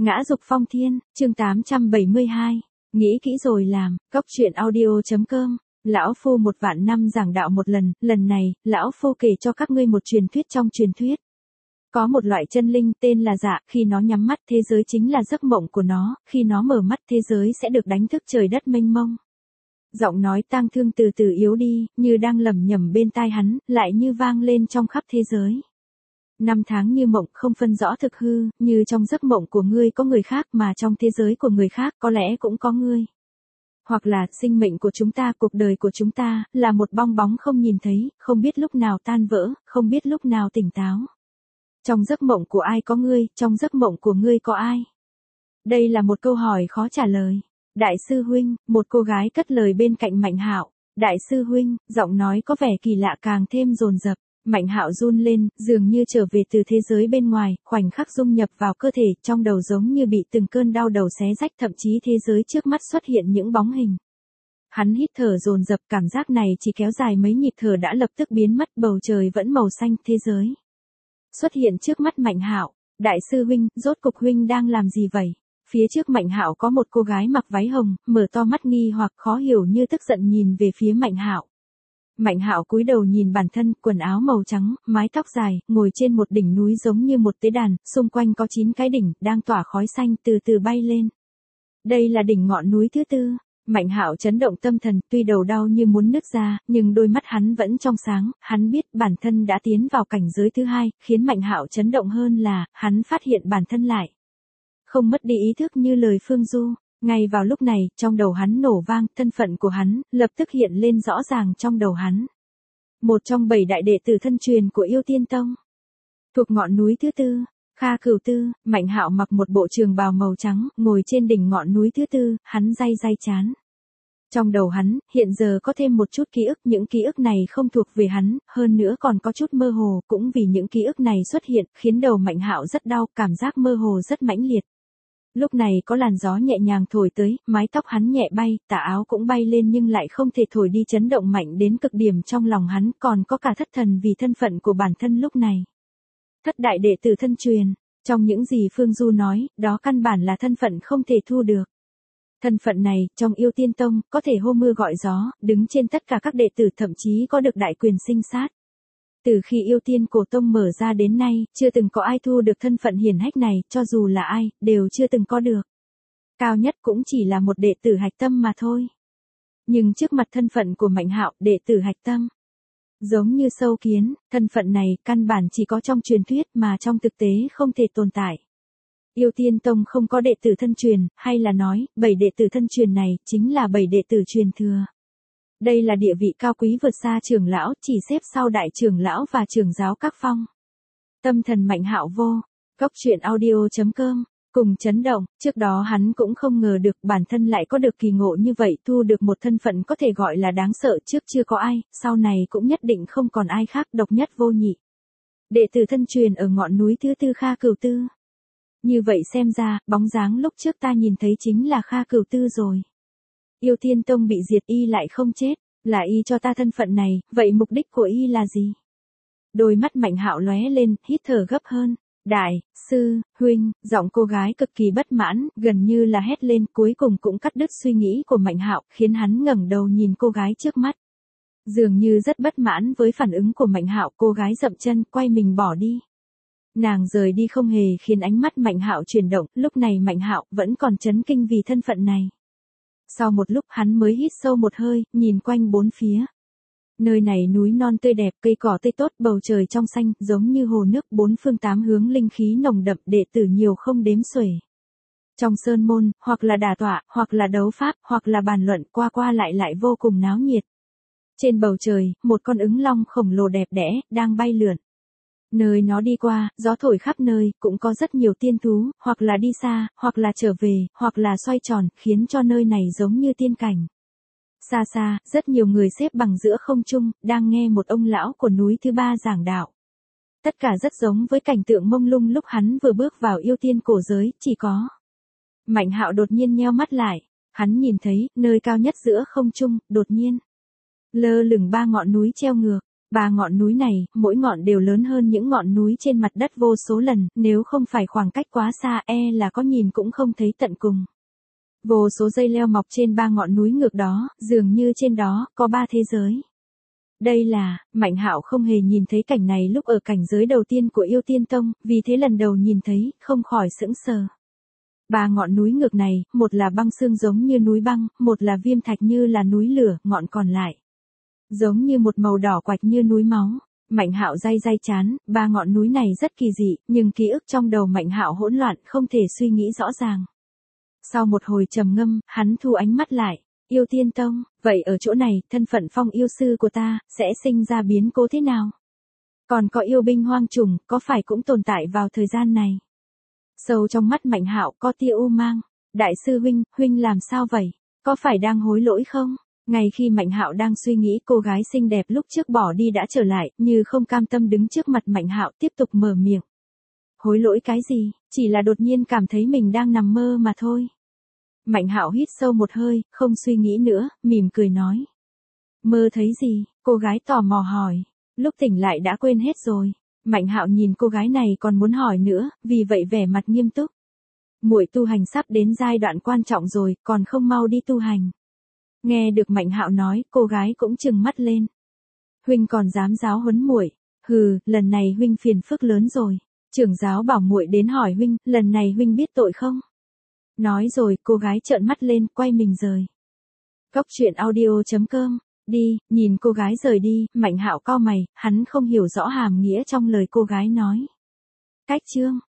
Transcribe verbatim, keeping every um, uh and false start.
Ngã dục phong thiên, chương tám trăm bảy mươi hai. Nghĩ kỹ rồi làm, Cốc truyện audio chấm com. Lão Phu một vạn năm giảng đạo một lần, lần này, Lão Phu kể cho các ngươi một truyền thuyết trong truyền thuyết. Có một loại chân linh tên là dạ, khi nó nhắm mắt thế giới chính là giấc mộng của nó, khi nó mở mắt thế giới sẽ được đánh thức trời đất mênh mông. Giọng nói tang thương từ từ yếu đi, như đang lẩm nhẩm bên tai hắn, lại như vang lên trong khắp thế giới. Năm tháng như mộng không phân rõ thực hư, như trong giấc mộng của ngươi có người khác mà trong thế giới của người khác có lẽ cũng có ngươi. Hoặc là sinh mệnh của chúng ta, cuộc đời của chúng ta, là một bong bóng không nhìn thấy, không biết lúc nào tan vỡ, không biết lúc nào tỉnh táo. Trong giấc mộng của ai có ngươi, trong giấc mộng của ngươi có ai? Đây là một câu hỏi khó trả lời. Đại sư huynh, một cô gái cất lời bên cạnh Mạnh Hạo. Đại sư huynh, giọng nói có vẻ kỳ lạ càng thêm dồn dập. Mạnh Hạo run lên, dường như trở về từ thế giới bên ngoài, khoảnh khắc dung nhập vào cơ thể, trong đầu giống như bị từng cơn đau đầu xé rách, thậm chí thế giới trước mắt xuất hiện những bóng hình. Hắn hít thở dồn dập, cảm giác này chỉ kéo dài mấy nhịp thở đã lập tức biến mất, bầu trời vẫn màu xanh, thế giới xuất hiện trước mắt Mạnh Hạo. Đại sư huynh, rốt cục huynh đang làm gì vậy? Phía trước Mạnh Hạo có một cô gái mặc váy hồng, mở to mắt nghi hoặc khó hiểu như tức giận nhìn về phía Mạnh Hạo. Mạnh Hạo cúi đầu nhìn bản thân, quần áo màu trắng, mái tóc dài, ngồi trên một đỉnh núi giống như một tế đàn, xung quanh có chín cái đỉnh, đang tỏa khói xanh từ từ bay lên. Đây là đỉnh ngọn núi thứ tư. Mạnh Hạo chấn động tâm thần, tuy đầu đau như muốn nứt ra, nhưng đôi mắt hắn vẫn trong sáng, hắn biết bản thân đã tiến vào cảnh giới thứ hai, khiến Mạnh Hạo chấn động hơn là, hắn phát hiện bản thân lại không mất đi ý thức như lời Phương Du. Ngay vào lúc này, trong đầu hắn nổ vang, thân phận của hắn, lập tức hiện lên rõ ràng trong đầu hắn. Một trong bảy đại đệ tử thân truyền của Yêu Tiên Tông. Thuộc ngọn núi thứ tư, Kha Cửu Tư, Mạnh Hạo mặc một bộ trường bào màu trắng, ngồi trên đỉnh ngọn núi thứ tư, hắn day day chán. Trong đầu hắn, hiện giờ có thêm một chút ký ức, những ký ức này không thuộc về hắn, hơn nữa còn có chút mơ hồ, cũng vì những ký ức này xuất hiện, khiến đầu Mạnh Hạo rất đau, cảm giác mơ hồ rất mãnh liệt. Lúc này có làn gió nhẹ nhàng thổi tới, mái tóc hắn nhẹ bay, tà áo cũng bay lên nhưng lại không thể thổi đi chấn động mạnh đến cực điểm trong lòng hắn, còn có cả thất thần vì thân phận của bản thân lúc này. Thất đại đệ tử thân truyền, trong những gì Phương Du nói, đó căn bản là thân phận không thể thu được. Thân phận này, trong Yêu Tiên Tông, có thể hô mưa gọi gió, đứng trên tất cả các đệ tử, thậm chí có được đại quyền sinh sát. Từ khi Yêu Tiên Cổ Tông mở ra đến nay, chưa từng có ai thu được thân phận hiển hách này, cho dù là ai, đều chưa từng có được. Cao nhất cũng chỉ là một đệ tử hạch tâm mà thôi. Nhưng trước mặt thân phận của Mạnh Hạo, đệ tử hạch tâm, giống như sâu kiến, thân phận này căn bản chỉ có trong truyền thuyết mà trong thực tế không thể tồn tại. Yêu Tiên Tông không có đệ tử thân truyền, hay là nói, bảy đệ tử thân truyền này chính là bảy đệ tử truyền thừa. Đây là địa vị cao quý vượt xa trưởng lão, chỉ xếp sau đại trưởng lão và trưởng giáo các phong. Tâm thần Mạnh Hạo vô, Cốc truyện audio chấm com, cùng chấn động, trước đó hắn cũng không ngờ được bản thân lại có được kỳ ngộ như vậy, thu được một thân phận có thể gọi là đáng sợ, trước chưa có ai, sau này cũng nhất định không còn ai khác, độc nhất vô nhị. Đệ tử thân truyền ở ngọn núi thứ tư Kha Cửu Tư. Như vậy xem ra, bóng dáng lúc trước ta nhìn thấy chính là Kha Cửu Tư rồi. Yêu Tiên Tông bị diệt y lại không chết, là y cho ta thân phận này, vậy mục đích của y là gì? Đôi mắt Mạnh Hạo lóe lên, hít thở gấp hơn. Đại sư huynh, giọng cô gái cực kỳ bất mãn, gần như là hét lên, cuối cùng cũng cắt đứt suy nghĩ của Mạnh Hạo, khiến hắn ngẩng đầu nhìn cô gái trước mắt. Dường như rất bất mãn với phản ứng của Mạnh Hạo, cô gái dậm chân, quay mình bỏ đi. Nàng rời đi không hề khiến ánh mắt Mạnh Hạo chuyển động, lúc này Mạnh Hạo vẫn còn chấn kinh vì thân phận này. Sau một lúc hắn mới hít sâu một hơi, nhìn quanh bốn phía. Nơi này núi non tươi đẹp, cây cỏ tươi tốt, bầu trời trong xanh, giống như hồ nước, bốn phương tám hướng linh khí nồng đậm, đệ tử nhiều không đếm xuể. Trong sơn môn, hoặc là đả tọa, hoặc là đấu pháp, hoặc là bàn luận, qua qua lại lại vô cùng náo nhiệt. Trên bầu trời, một con ứng long khổng lồ đẹp đẽ, đang bay lượn. Nơi nó đi qua, gió thổi khắp nơi, cũng có rất nhiều tiên thú, hoặc là đi xa, hoặc là trở về, hoặc là xoay tròn, khiến cho nơi này giống như tiên cảnh. Xa xa, rất nhiều người xếp bằng giữa không trung, đang nghe một ông lão của núi thứ ba giảng đạo. Tất cả rất giống với cảnh tượng mông lung lúc hắn vừa bước vào Yêu Tiên cổ giới, chỉ có. Mạnh Hạo đột nhiên nheo mắt lại, hắn nhìn thấy, nơi cao nhất giữa không trung, đột nhiên lơ lửng ba ngọn núi treo ngược. Ba ngọn núi này, mỗi ngọn đều lớn hơn những ngọn núi trên mặt đất vô số lần, nếu không phải khoảng cách quá xa e là có nhìn cũng không thấy tận cùng. Vô số dây leo mọc trên ba ngọn núi ngược đó, dường như trên đó, có ba thế giới. Đây là, Mạnh Hạo không hề nhìn thấy cảnh này lúc ở cảnh giới đầu tiên của Yêu Tiên Tông, vì thế lần đầu nhìn thấy, không khỏi sững sờ. Ba ngọn núi ngược này, một là băng xương giống như núi băng, một là viêm thạch như là núi lửa, ngọn còn lại giống như một màu đỏ quạch như núi máu. Mạnh Hạo day day chán, ba ngọn núi này rất kỳ dị, nhưng ký ức trong đầu Mạnh Hạo hỗn loạn, không thể suy nghĩ rõ ràng. Sau một hồi trầm ngâm, hắn thu ánh mắt lại. Yêu Tiên Tông, vậy ở chỗ này, thân phận Phong yêu sư của ta, sẽ sinh ra biến cố thế nào? Còn có yêu binh hoang trùng, có phải cũng tồn tại vào thời gian này? Sâu trong mắt Mạnh Hạo có tia u mang. Đại sư huynh, huynh làm sao vậy? Có phải đang hối lỗi không? Ngay khi Mạnh Hạo đang suy nghĩ, cô gái xinh đẹp lúc trước bỏ đi đã trở lại, như không cam tâm đứng trước mặt Mạnh Hạo tiếp tục mở miệng. Hối lỗi cái gì? Chỉ là đột nhiên cảm thấy mình đang nằm mơ mà thôi. Mạnh Hạo hít sâu một hơi, không suy nghĩ nữa, mỉm cười nói. Mơ thấy gì? Cô gái tò mò hỏi. Lúc tỉnh lại đã quên hết rồi. Mạnh Hạo nhìn cô gái này còn muốn hỏi nữa, vì vậy vẻ mặt nghiêm túc. Muội tu hành sắp đến giai đoạn quan trọng rồi, còn không mau đi tu hành. Nghe được Mạnh Hạo nói, cô gái cũng trừng mắt lên. Huynh còn dám giáo huấn muội? Hừ, lần này huynh phiền phức lớn rồi. Trưởng giáo bảo muội đến hỏi huynh, lần này huynh biết tội không? Nói rồi, cô gái trợn mắt lên, quay mình rời. Cốc truyện audio chấm com. Đi, nhìn cô gái rời đi, Mạnh Hạo cau mày, hắn không hiểu rõ hàm nghĩa trong lời cô gái nói. Cách chương